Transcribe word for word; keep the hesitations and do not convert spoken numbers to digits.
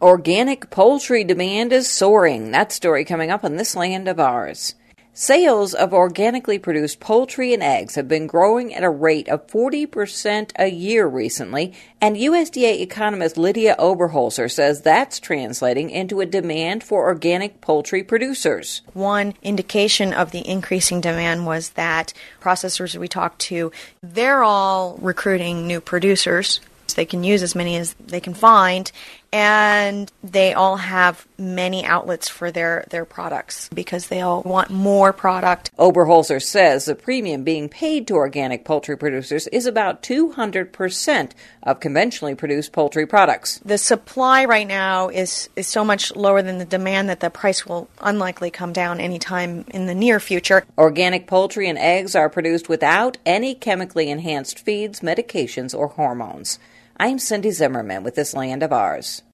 Organic poultry demand is soaring. That story coming up on This Land of Ours. Sales of organically produced poultry and eggs have been growing at a rate of forty percent a year recently, and U S D A economist Lydia Oberholzer says that's translating into a demand for organic poultry producers. One indication of the increasing demand was that processors we talked to, they're all recruiting new producers. So they can use as many as they can find, and they all have many outlets for their, their products because they all want more product. Oberholzer says the premium being paid to organic poultry producers is about two hundred percent of conventionally produced poultry products. The supply right now is, is so much lower than the demand that the price will unlikely come down anytime in the near future. Organic poultry and eggs are produced without any chemically enhanced feeds, medications, or hormones. I'm Cindy Zimmerman with This Land of Ours.